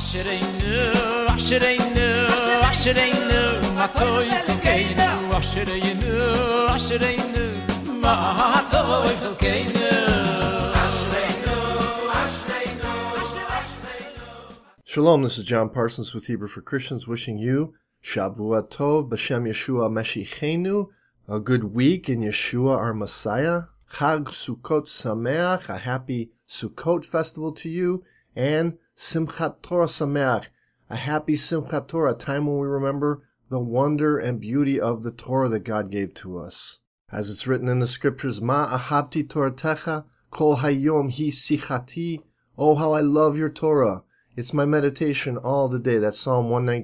Ashereinu, Ashereinu, Ashereinu, Matoy Chelkeinu, Ashereinu, Ashereinu, Matoy Chelkeinu. Shalom, this is John Parsons with Hebrew for Christians, wishing you Shavua Tov B'Shem Yeshua Meshichenu, a good week in Yeshua our Messiah. Chag Sukkot Sameach, a happy Sukkot festival to you, and Simchat Torah Sameach, a happy Simchat Torah, a time when we remember the wonder and beauty of the Torah that God gave to us. As it's written in the scriptures, Ma ahabti Toratecha, Kol Hayom Hi Sichati, oh how I love your Torah. It's my meditation all the day. That's Psalm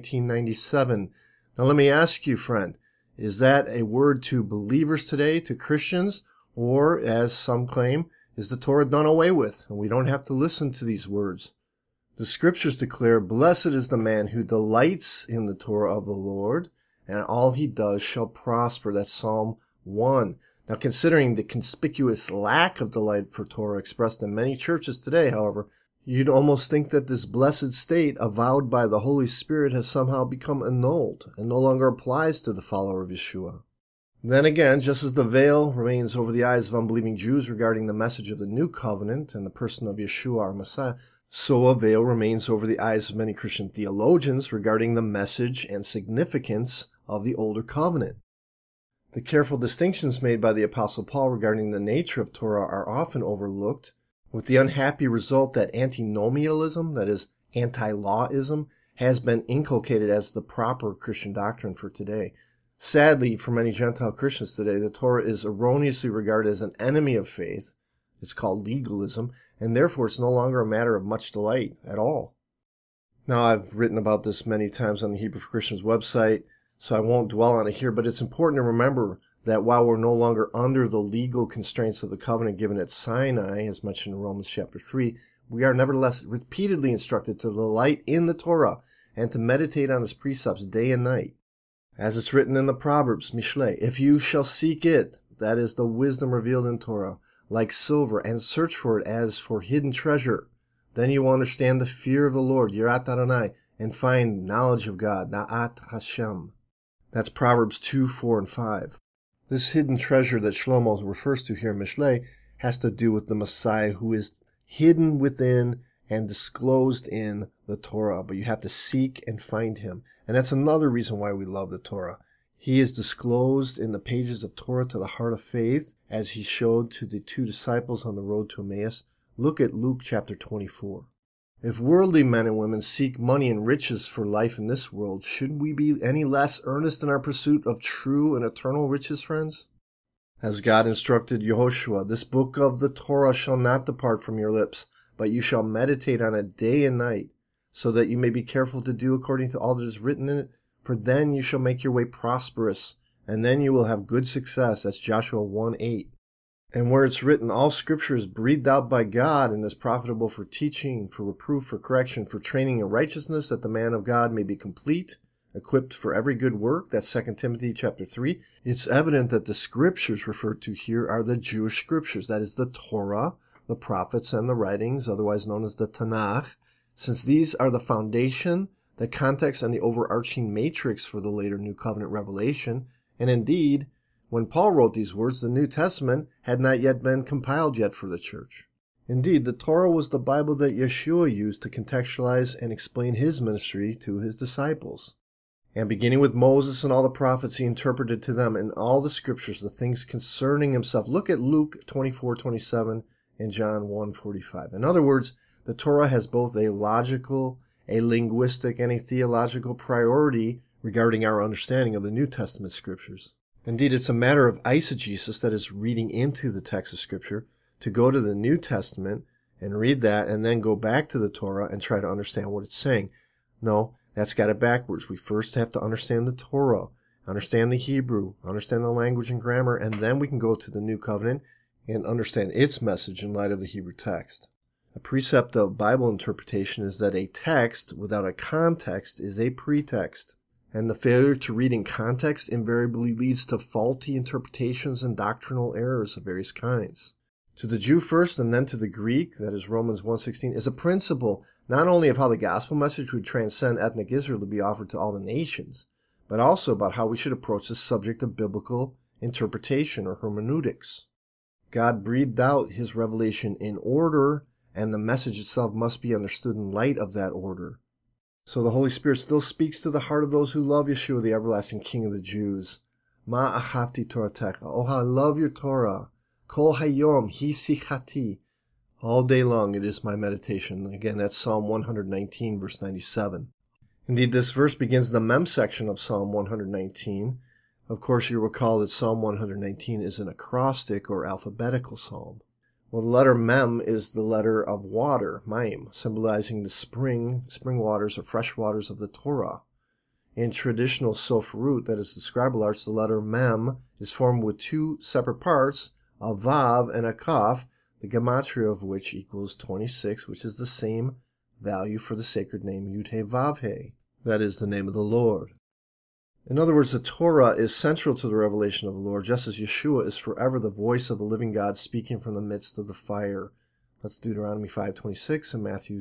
119:97. Now let me ask you, friend, is that a word to believers today, to Christians, or, as some claim, is the Torah done away with, and we don't have to listen to these words? The scriptures declare, blessed is the man who delights in the Torah of the Lord, and all he does shall prosper. That's Psalm 1. Now, considering the conspicuous lack of delight for Torah expressed in many churches today, however, you'd almost think that this blessed state avowed by the Holy Spirit has somehow become annulled and no longer applies to the follower of Yeshua. Then again, just as the veil remains over the eyes of unbelieving Jews regarding the message of the new covenant and the person of Yeshua our Messiah, so a veil remains over the eyes of many Christian theologians regarding the message and significance of the older covenant. The careful distinctions made by the Apostle Paul regarding the nature of Torah are often overlooked, with the unhappy result that antinomialism, that is, anti-lawism, has been inculcated as the proper Christian doctrine for today. Sadly, for many Gentile Christians today, the Torah is erroneously regarded as an enemy of faith. It's called legalism, and therefore it's no longer a matter of much delight at all. Now, I've written about this many times on the Hebrew for Christians website, so I won't dwell on it here, but it's important to remember that while we're no longer under the legal constraints of the covenant given at Sinai, as mentioned in Romans chapter 3, we are nevertheless repeatedly instructed to delight in the Torah and to meditate on its precepts day and night. As it's written in the Proverbs, Mishlei, if you shall seek it, that is the wisdom revealed in Torah, like silver, and search for it as for hidden treasure, then you will understand the fear of the Lord, Yirat Adonai, and find knowledge of God, Na'at Hashem. That's Proverbs 2, 4, and 5. This hidden treasure that Shlomo refers to here in Mishlei has to do with the Messiah who is hidden within and disclosed in the Torah, but you have to seek and find him. And that's another reason why we love the Torah. He is disclosed in the pages of Torah to the heart of faith, as he showed to the two disciples on the road to Emmaus. Look at Luke chapter 24. If worldly men and women seek money and riches for life in this world, should we be any less earnest in our pursuit of true and eternal riches, friends? As God instructed Yehoshua, this book of the Torah shall not depart from your lips, but you shall meditate on it day and night, so that you may be careful to do according to all that is written in it, for then you shall make your way prosperous, and then you will have good success. That's Joshua 1:8. And where it's written, all scripture is breathed out by God and is profitable for teaching, for reproof, for correction, for training in righteousness, that the man of God may be complete, equipped for every good work. That's 2 Timothy chapter 3. It's evident that the scriptures referred to here are the Jewish scriptures, that is the Torah, the prophets, and the writings, otherwise known as the Tanakh, since these are the foundation, the context, and the overarching matrix for the later New Covenant revelation. And indeed, when Paul wrote these words, the New Testament had not yet been compiled yet for the church. Indeed, the Torah was the Bible that Yeshua used to contextualize and explain his ministry to his disciples. And beginning with Moses and all the prophets, he interpreted to them in all the scriptures the things concerning himself. Look at Luke 24:27 and John 1:45. In other words, the Torah has both a logical, a linguistic, and a theological priority regarding our understanding of the New Testament scriptures. Indeed, it's a matter of eisegesis, that is, reading into the text of Scripture, to go to the New Testament and read that and then go back to the Torah and try to understand what it's saying. No, that's got it backwards. We first have to understand the Torah, understand the Hebrew, understand the language and grammar, and then we can go to the New Covenant and understand its message in light of the Hebrew text. A precept of Bible interpretation is that a text without a context is a pretext. And the failure to read in context invariably leads to faulty interpretations and doctrinal errors of various kinds. to the Jew first and then to the Greek, that is Romans 1:16, is a principle not only of how the gospel message would transcend ethnic Israel to be offered to all the nations, but also about how we should approach the subject of biblical interpretation or hermeneutics. God breathed out his revelation in order, and the message itself must be understood in light of that order. So the Holy Spirit still speaks to the heart of those who love Yeshua, the everlasting King of the Jews. Ma achavti Toratecha. Oh, how I love your Torah. Kol hayom hi sichati. All day long it is my meditation. Again, that's Psalm 119, verse 97. Indeed, this verse begins the mem section of Psalm 119. Of course, you recall that Psalm 119 is an acrostic or alphabetical psalm. Well, the letter mem is the letter of water, maim, symbolizing the spring waters or fresh waters of the Torah. In traditional sofrut, that is the scribal arts, the letter mem is formed with two separate parts, a vav and a kaf, the gematria of which equals 26, which is the same value for the sacred name Yud-He Vav-He. That is the name of the Lord. In other words, the Torah is central to the revelation of the Lord, just as Yeshua is forever the voice of the living God speaking from the midst of the fire. That's Deuteronomy 5:26 and Matthew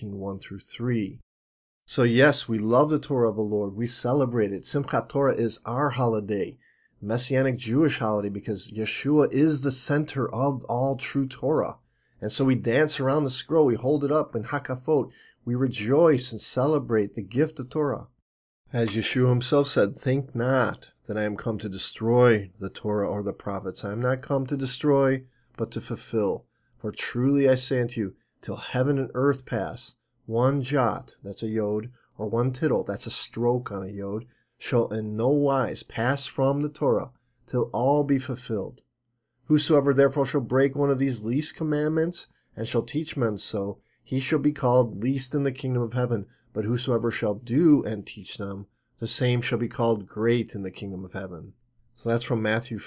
17:1-3. So yes, we love the Torah of the Lord. We celebrate it. Simchat Torah is our holiday, Messianic Jewish holiday, because Yeshua is the center of all true Torah. And so we dance around the scroll, we hold it up in hakafot, we rejoice and celebrate the gift of Torah. As Yeshua himself said, think not that I am come to destroy the Torah or the prophets. I am not come to destroy, but to fulfill. For truly I say unto you, till heaven and earth pass, one jot, that's a yod, or one tittle, that's a stroke on a yod, shall in no wise pass from the Torah, till all be fulfilled. Whosoever therefore shall break one of these least commandments, and shall teach men so, he shall be called least in the kingdom of heaven. But whosoever shall do and teach them, the same shall be called great in the kingdom of heaven. So that's from Matthew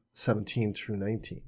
5:17-19.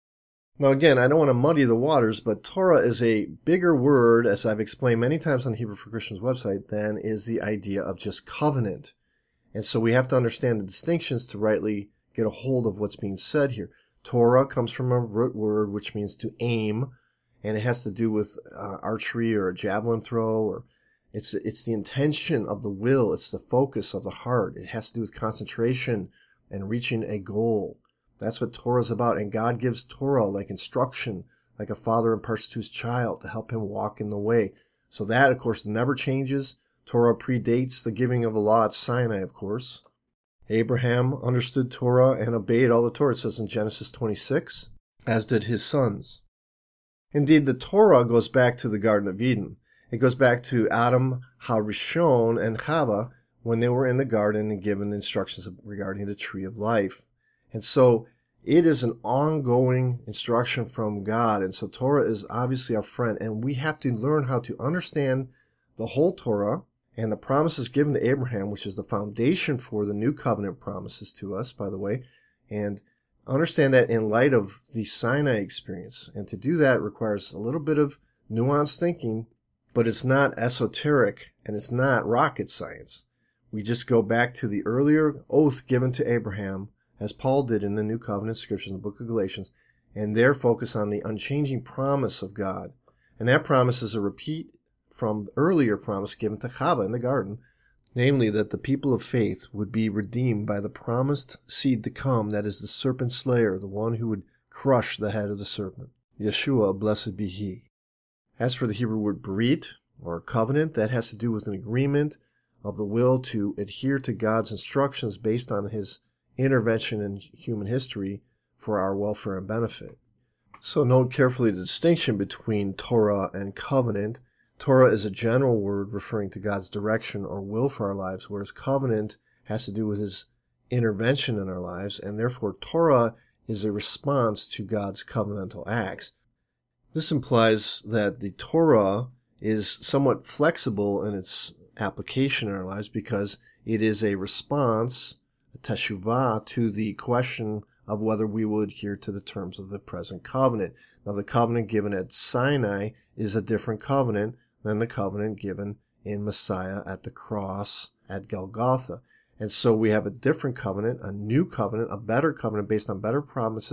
Now again, I don't want to muddy the waters, but Torah is a bigger word, as I've explained many times on the Hebrew for Christians website, than is the idea of just covenant. And so we have to understand the distinctions to rightly get a hold of what's being said here. Torah comes from a root word which means to aim, and it has to do with archery or a javelin throw, or it's the intention of the will, it's the focus of the heart. It has to do with concentration and reaching a goal. That's what Torah is about, and God gives Torah like instruction, like a father imparts to his child to help him walk in the way. So that, of course, never changes. Torah predates the giving of the law at Sinai, of course. Abraham understood Torah and obeyed all the Torah, it says in Genesis 26, as did his sons. Indeed, the Torah goes back to the Garden of Eden. It goes back to Adam HaRishon and Chava when they were in the garden and given instructions regarding the tree of life. And so it is an ongoing instruction from God. And so Torah is obviously our friend. And we have to learn how to understand the whole Torah and the promises given to Abraham, which is the foundation for the new covenant promises to us, by the way, and understand that in light of the Sinai experience. And to do that requires a little bit of nuanced thinking, but it's not esoteric and it's not rocket science. We just go back to the earlier oath given to Abraham, as Paul did in the New Covenant Scriptures in the book of Galatians, and there focus on the unchanging promise of God. And that promise is a repeat from earlier promise given to Chava in the garden, namely that the people of faith would be redeemed by the promised seed to come, that is the serpent slayer, the one who would crush the head of the serpent. Yeshua, blessed be he. As for the Hebrew word brit, or covenant, that has to do with an agreement of the will to adhere to God's instructions based on his intervention in human history for our welfare and benefit. So note carefully the distinction between Torah and covenant. Torah is a general word referring to God's direction or will for our lives, whereas covenant has to do with his intervention in our lives, and therefore Torah is a response to God's covenantal acts. This implies that the Torah is somewhat flexible in its application in our lives because it is a response, a teshuvah, to the question of whether we will adhere to the terms of the present covenant. Now, the covenant given at Sinai is a different covenant than the covenant given in Messiah at the cross at Golgotha. And so we have a different covenant, a new covenant, a better covenant based on better promises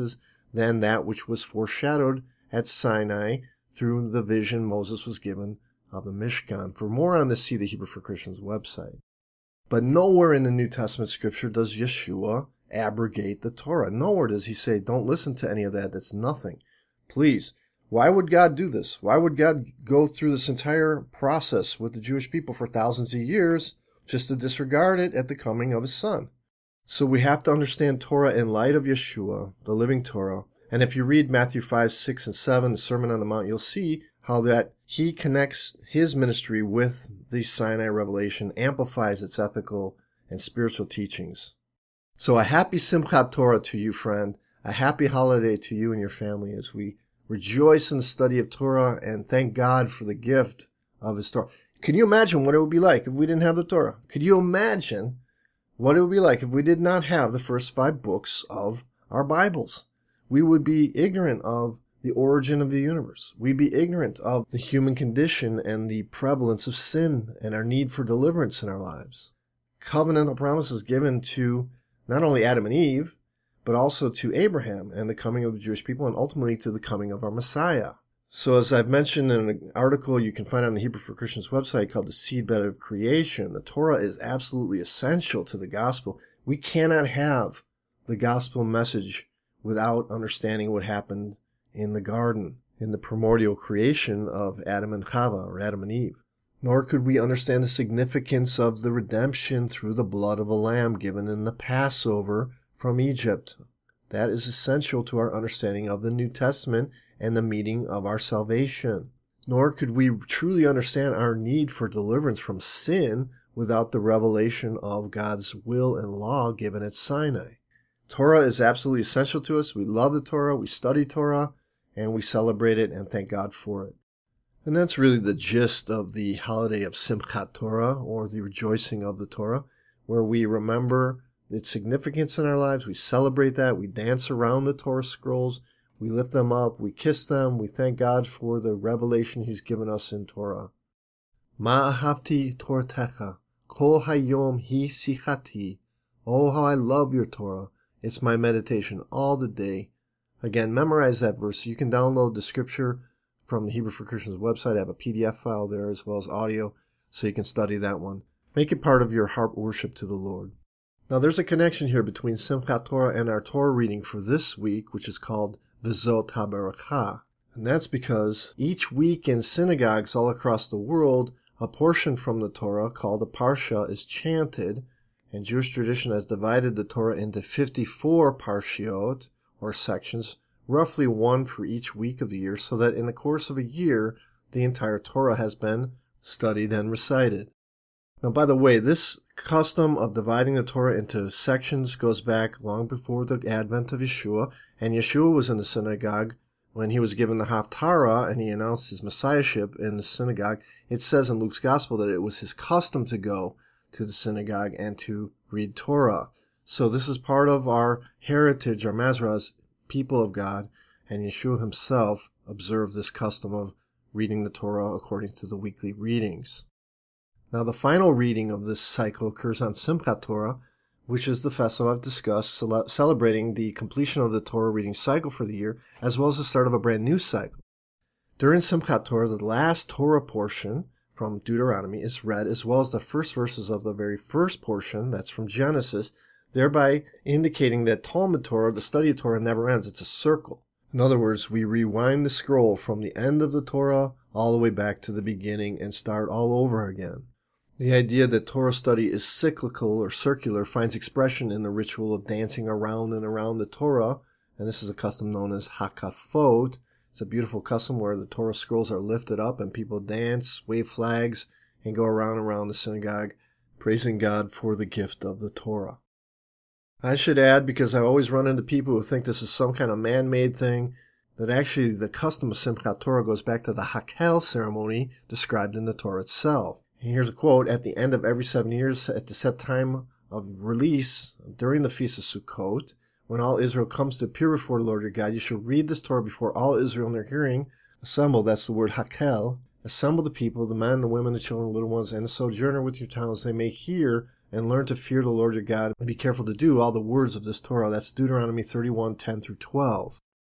than that which was foreshadowed at Sinai through the vision Moses was given of the Mishkan. For more on this, see the Hebrew for Christians website. But nowhere in the New Testament scripture does Yeshua abrogate the Torah. Nowhere does he say, don't listen to any of that. That's nothing. Please, why would God do this? Why would God go through this entire process with the Jewish people for thousands of years just to disregard it at the coming of his Son? So we have to understand Torah in light of Yeshua, the living Torah. And if you read Matthew 5, 6, and 7, the Sermon on the Mount, you'll see how that he connects his ministry with the Sinai revelation, amplifies its ethical and spiritual teachings. So a happy Simchat Torah to you, friend. A happy holiday to you and your family as we rejoice in the study of Torah and thank God for the gift of his Torah. Can you imagine what it would be like if we didn't have the Torah? Could you imagine what it would be like if we did not have the first 5 books of our Bibles? We would be ignorant of the origin of the universe. We'd be ignorant of the human condition and the prevalence of sin and our need for deliverance in our lives. Covenantal promises given to not only Adam and Eve, but also to Abraham and the coming of the Jewish people, and ultimately to the coming of our Messiah. So as I've mentioned in an article you can find on the Hebrew for Christians website called The Seedbed of Creation, the Torah is absolutely essential to the gospel. We cannot have the gospel message without understanding what happened in the garden, in the primordial creation of Adam and Chava, or Adam and Eve. Nor could we understand the significance of the redemption through the blood of a lamb given in the Passover from Egypt. That is essential to our understanding of the New Testament and the meaning of our salvation. Nor could we truly understand our need for deliverance from sin without the revelation of God's will and law given at Sinai. Torah is absolutely essential to us. We love the Torah, we study Torah, and we celebrate it and thank God for it. And that's really the gist of the holiday of Simchat Torah, or the rejoicing of the Torah, where we remember its significance in our lives, we celebrate that, we dance around the Torah scrolls, we lift them up, we kiss them, we thank God for the revelation he's given us in Torah. Ma ahavti Toratecha, kol hayom hi sichati. Oh, how I love your Torah. It's my meditation all the day. Again, memorize that verse. You can download the scripture from the Hebrew for Christians website. I have a PDF file there as well as audio, so you can study that one. Make it part of your heart worship to the Lord. Now, there's a connection here between Simchat Torah and our Torah reading for this week, which is called V'zot HaBeracha. And that's because each week in synagogues all across the world, a portion from the Torah called a Parsha is chanted, and Jewish tradition has divided the Torah into 54 Parshiot, or sections, roughly one for each week of the year, so that in the course of a year, the entire Torah has been studied and recited. Now, by the way, this custom of dividing the Torah into sections goes back long before the advent of Yeshua, and Yeshua was in the synagogue when he was given the Haftarah and he announced his messiahship in the synagogue. It says in Luke's gospel that it was his custom to go to the synagogue and to read Torah. So this is part of our heritage, our Mazrah, as people of God, and Yeshua himself observed this custom of reading the Torah according to the weekly readings. Now, the final reading of this cycle occurs on Simchat Torah, which is the festival I've discussed, celebrating the completion of the Torah reading cycle for the year, as well as the start of a brand new cycle. During Simchat Torah, the last Torah portion from Deuteronomy is read, as well as the first verses of the very first portion, that's from Genesis, thereby indicating that Talmud Torah, the study of Torah, never ends. It's a circle. In other words, we rewind the scroll from the end of the Torah all the way back to the beginning and start all over again. The idea that Torah study is cyclical or circular finds expression in the ritual of dancing around and around the Torah, and this is a custom known as Hakafot. It's a beautiful custom where the Torah scrolls are lifted up and people dance, wave flags, and go around and around the synagogue, praising God for the gift of the Torah. I should add, because I always run into people who think this is some kind of man-made thing, that actually the custom of Simchat Torah goes back to the Hakel ceremony described in the Torah itself. And here's a quote: at the end of every 7 years, at the set time of release, during the Feast of Sukkot, when all Israel comes to appear before the Lord your God, you shall read this Torah before all Israel in their hearing. Assemble, that's the word Hakel. Assemble the people, the men, the women, the children, the little ones, and the sojourner with your towns, they may hear and learn to fear the Lord your God, and be careful to do all the words of this Torah. That's Deuteronomy 31:10-12.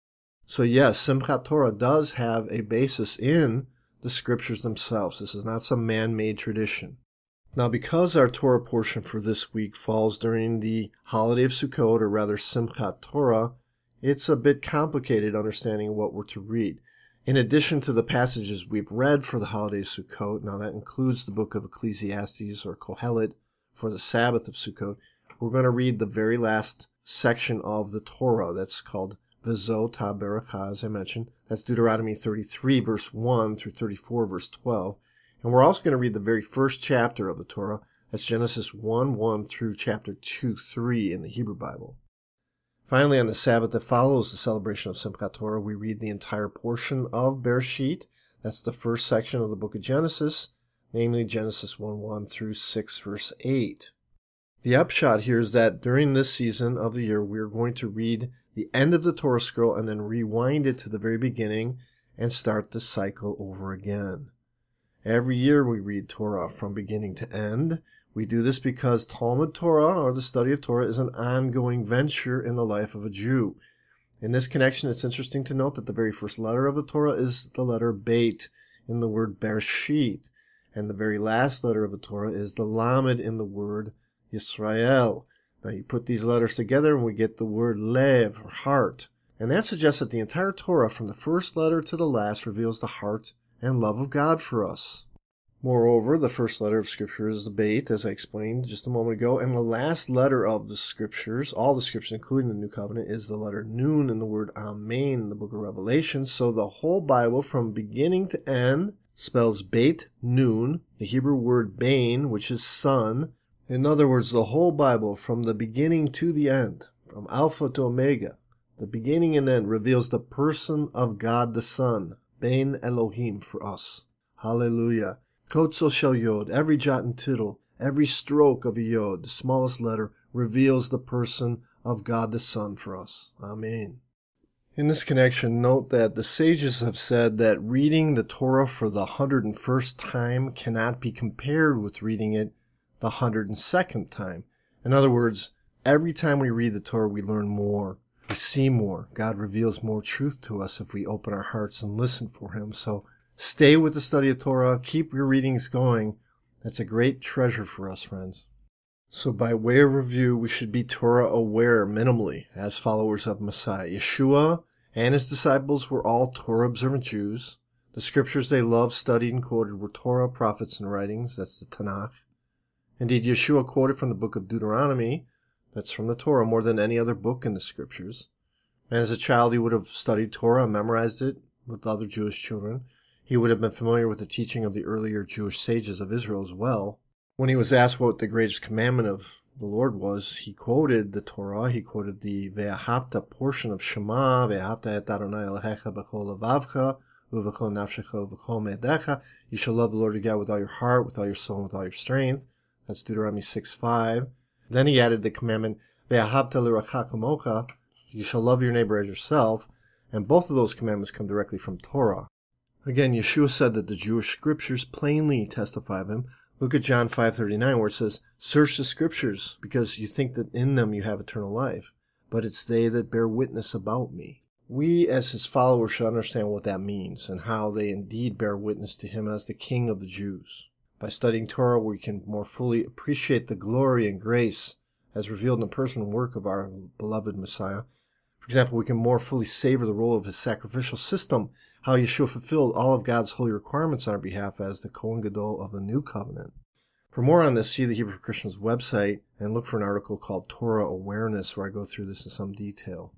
So yes, Simchat Torah does have a basis in the scriptures themselves. This is not some man-made tradition. Now, because our Torah portion for this week falls during the holiday of Sukkot, or rather Simchat Torah, it's a bit complicated understanding what we're to read. In addition to the passages we've read for the holiday of Sukkot, now that includes the book of Ecclesiastes or Kohelet for the Sabbath of Sukkot, we're going to read the very last section of the Torah that's called V'zot HaBeracha, as I mentioned. That's Deuteronomy 33, verse 1 through 34, verse 12. And we're also going to read the very first chapter of the Torah. That's Genesis 1 through chapter 2:3 in the Hebrew Bible. Finally, on the Sabbath that follows the celebration of Simchat Torah, we read the entire portion of Bereshit. That's the first section of the book of Genesis, namely Genesis 1 through 6, verse 8. The upshot here is that during this season of the year, we're going to read the end of the Torah scroll and then rewind it to the very beginning and start the cycle over again. Every year we read Torah from beginning to end. We do this because Talmud Torah, or the study of Torah, is an ongoing venture in the life of a Jew. In this connection, it's interesting to note that the very first letter of the Torah is the letter Beit in the word Bereshit, and the very last letter of the Torah is the Lamed in the word Yisrael. Now you put these letters together and we get the word Lev, or heart. And that suggests that the entire Torah, from the first letter to the last, reveals the heart and love of God for us. Moreover, the first letter of Scripture is the Beit, as I explained just a moment ago, and the last letter of the Scriptures, all the Scriptures, including the New Covenant, is the letter Nun in the word Amen in the book of Revelation. So the whole Bible, from beginning to end, spells Beit Nun, the Hebrew word Bain, which is son. In other words, the whole Bible, from the beginning to the end, from Alpha to Omega, the beginning and end, reveals the person of God the Son, Bein Elohim for us. Hallelujah. Kotzo Shel Yod, every jot and tittle, every stroke of a Yod, the smallest letter, reveals the person of God the Son for us. Amen. In this connection, note that the sages have said that reading the Torah for the 101st time cannot be compared with reading it the 102nd time. In other words, every time we read the Torah, we learn more. We see more. God reveals more truth to us if we open our hearts and listen for Him. So stay with the study of Torah. Keep your readings going. That's a great treasure for us, friends. So by way of review, we should be Torah aware minimally as followers of Messiah. Yeshua and his disciples were all Torah observant Jews. The scriptures they loved, studied, and quoted were Torah, prophets, and writings. That's the Tanakh. Indeed, Yeshua quoted from the book of Deuteronomy, that's from the Torah, more than any other book in the scriptures. And as a child, he would have studied Torah and memorized it with other Jewish children. He would have been familiar with the teaching of the earlier Jewish sages of Israel as well. When he was asked what the greatest commandment of the Lord was, he quoted the Torah. He quoted the Ve'ahavta portion of Shema, Ve'ahavta et Adonai Elohecha b'chol levavcha, u'v'chol nafshecha, u'v'chol me'edecha. You shall love the Lord your God with all your heart, with all your soul, and with all your strength. That's Deuteronomy 6:5. Then he added the commandment, Ve'ahavta l'recha kamocha, you shall love your neighbor as yourself. And both of those commandments come directly from Torah. Again, Yeshua said that the Jewish scriptures plainly testify of him. Look at John 5:39, where it says, search the scriptures, because you think that in them you have eternal life, but it's they that bear witness about me. We, as his followers, should understand what that means, and how they indeed bear witness to him as the King of the Jews. By studying Torah, we can more fully appreciate the glory and grace as revealed in the person and work of our beloved Messiah. For example, we can more fully savor the role of his sacrificial system, how Yeshua fulfilled all of God's holy requirements on our behalf as the Kohen Gadol of the New Covenant. For more on this, see the Hebrew for Christians website and look for an article called Torah Awareness, where I go through this in some detail.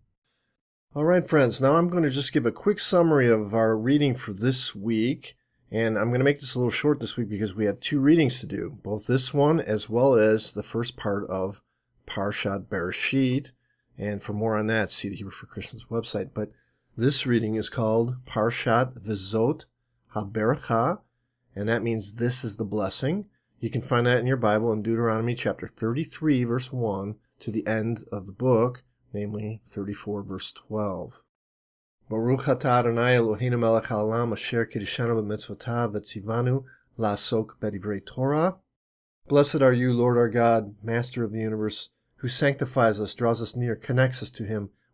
All right, friends, now I'm going to just give a quick summary of our reading for this week. And I'm going to make this a little short this week because we have two readings to do, both this one as well as the first part of Parshat Bereshit. And for more on that, see the Hebrew for Christians website. But this reading is called Parshat V'zot HaBeracha, and that means this is the blessing. You can find that in your Bible in Deuteronomy chapter 33, verse 1, to the end of the book, namely 34, verse 12. Baruch atah Adonai Eloheinu melech haolam asher kiddushanu b'mitzvotav v'tzivanu la'asok b'divrei Torah. Blessed are you, Lord our God, Master of the universe, who sanctifies us, draws us near, connects us to him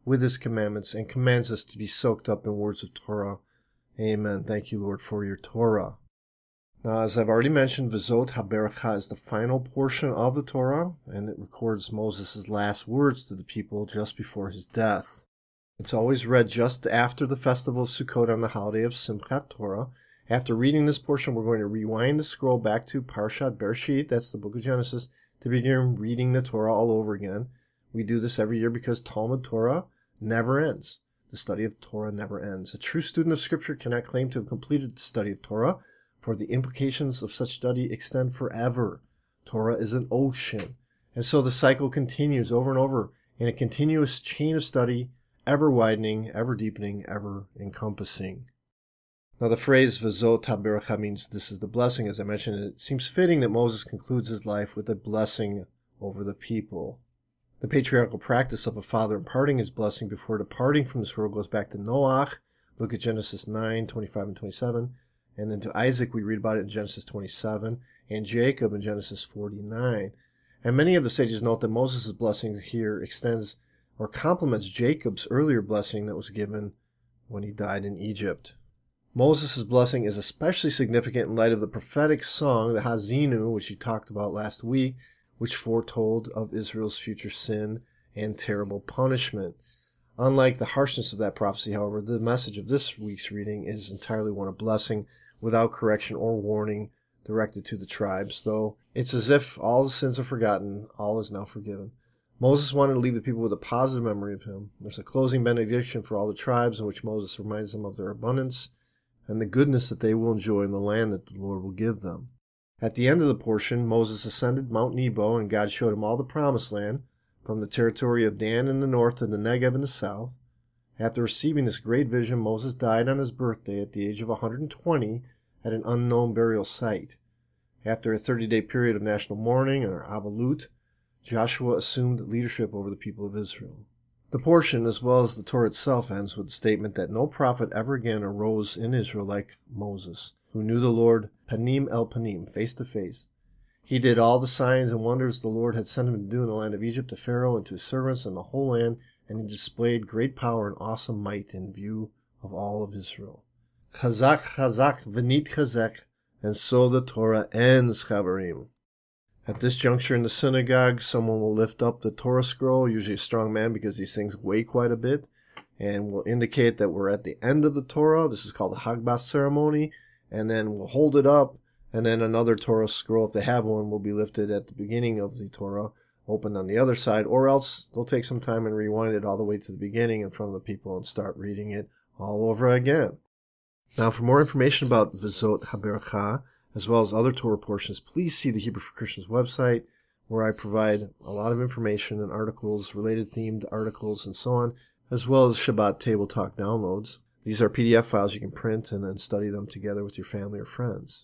with his commandments and commands us to be soaked up in words of Torah. Amen. Thank you, Lord, for your Torah. Now, as I've already mentioned, V'zot HaBeracha is the final portion of the Torah, and it records Moses' last words to the people just before his death. It's always read just after the festival of Sukkot on the holiday of Simchat Torah. After reading this portion, we're going to rewind the scroll back to Parshat Bereshit, that's the book of Genesis, to begin reading the Torah all over again. We do this every year because Talmud Torah never ends. The study of Torah never ends. A true student of Scripture cannot claim to have completed the study of Torah, for the implications of such study extend forever. Torah is an ocean, and so the cycle continues over and over in a continuous chain of study, ever widening, ever deepening, ever encompassing. Now the phrase V'zot HaBeracha means this is the blessing. As I mentioned, it seems fitting that Moses concludes his life with a blessing over the people. The patriarchal practice of a father imparting his blessing before departing from this world goes back to Noach. Look at Genesis 9:25 and 27. And then to Isaac, we read about it in Genesis 27, and Jacob in Genesis 49. And many of the sages note that Moses' blessing here extends or complements Jacob's earlier blessing that was given when he died in Egypt. Moses' blessing is especially significant in light of the prophetic song, the Hazinu, which he talked about last week, which foretold of Israel's future sin and terrible punishment. Unlike the harshness of that prophecy, however, the message of this week's reading is entirely one of blessing, without correction or warning directed to the tribes, though it's as if all the sins are forgotten, all is now forgiven. Moses wanted to leave the people with a positive memory of him. There's a closing benediction for all the tribes in which Moses reminds them of their abundance and the goodness that they will enjoy in the land that the Lord will give them. At the end of the portion, Moses ascended Mount Nebo, and God showed him all the promised land, from the territory of Dan in the north to the Negev in the south. After receiving this great vision, Moses died on his birthday at the age of 120 at an unknown burial site. After a 30-day period of national mourning, or Avalut, Joshua assumed leadership over the people of Israel. The portion, as well as the Torah itself, ends with the statement that no prophet ever again arose in Israel like Moses, who knew the Lord panim el panim, face to face. He did all the signs and wonders the Lord had sent him to do in the land of Egypt to Pharaoh and to his servants and the whole land, and he displayed great power and awesome might in view of all of Israel. Chazak, chazak, v'nit chazek. And so the Torah ends, Chaverim. At this juncture in the synagogue, someone will lift up the Torah scroll, usually a strong man because these things weigh quite a bit, and will indicate that we're at the end of the Torah. This is called the Hagbas ceremony, and then we'll hold it up, and then another Torah scroll, if they have one, will be lifted at the beginning of the Torah, opened on the other side, or else they'll take some time and rewind it all the way to the beginning in front of the people and start reading it all over again. Now, for more information about V'zot HaBeracha, as well as other Torah portions, please see the Hebrew for Christians website, where I provide a lot of information and articles, related themed articles, and so on, as well as Shabbat Table Talk downloads. These are PDF files you can print and then study them together with your family or friends.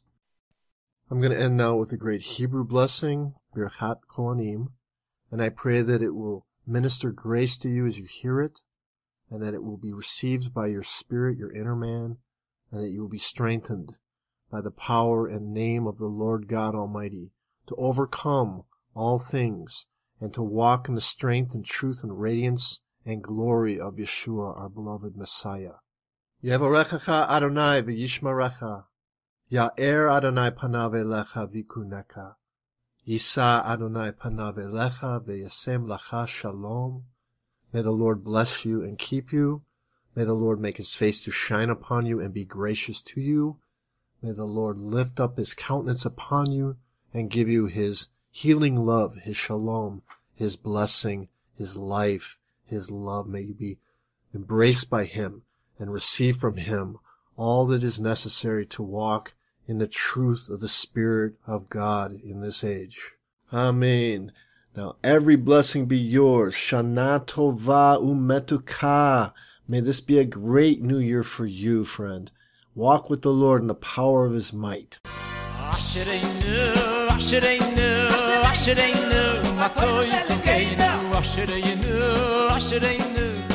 I'm going to end now with a great Hebrew blessing, Birchat Kohanim, and I pray that it will minister grace to you as you hear it, and that it will be received by your spirit, your inner man, and that you will be strengthened by the power and name of the Lord God Almighty to overcome all things and to walk in the strength and truth and radiance and glory of Yeshua, our beloved Messiah. Yevorechecha Adonai v'yishmarecha, Ya'er Adonai panav elecha v'kuneka, Yisa Adonai panav elecha v'yasem lacha shalom. May the Lord bless you and keep you. May the Lord make his face to shine upon you and be gracious to you. May the Lord lift up his countenance upon you and give you his healing love, his shalom, his blessing, his life, his love. May you be embraced by him and receive from him all that is necessary to walk in the truth of the Spirit of God in this age. Amen. Now every blessing be yours. Shana tova umetuka. May this be a great new year for you, friend. Walk with the Lord in the power of his might. Ashereinu, Ashereinu, Ashereinu, Matoy Chelkeinu, Ashereinu, Ashereinu,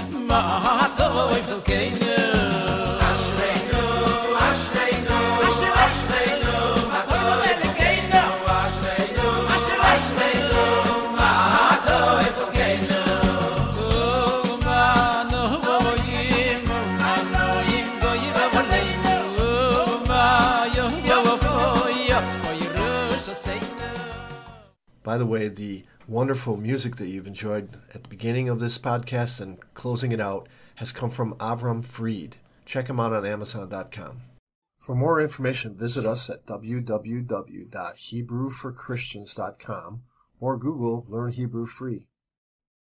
Matoy Chelkeinu. Ashereinu, Ashereinu, Ashereinu, Matoy Chelkeinu, Ashereinu, Ashereinu, Matoy Chelkeinu. By the way, the wonderful music that you've enjoyed at the beginning of this podcast and closing it out has come from Avram Fried. Check him out on Amazon.com. For more information, visit us at www.hebrewforchristians.com or Google Learn Hebrew Free.